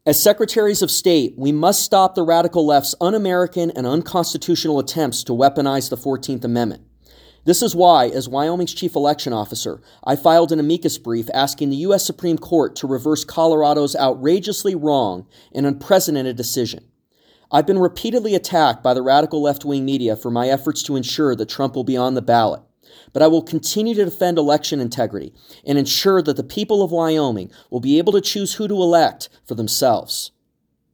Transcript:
As secretaries of state, we must stop the radical left's un-American and unconstitutional attempts to weaponize the 14th Amendment. This is why, as Wyoming's chief election officer, I filed an amicus brief asking the U.S. Supreme Court to reverse Colorado's outrageously wrong and unprecedented decision. I've been repeatedly attacked by the radical left-wing media for my efforts to ensure that Trump will be on the ballot. But I will continue to defend election integrity and ensure that the people of Wyoming will be able to choose who to elect for themselves.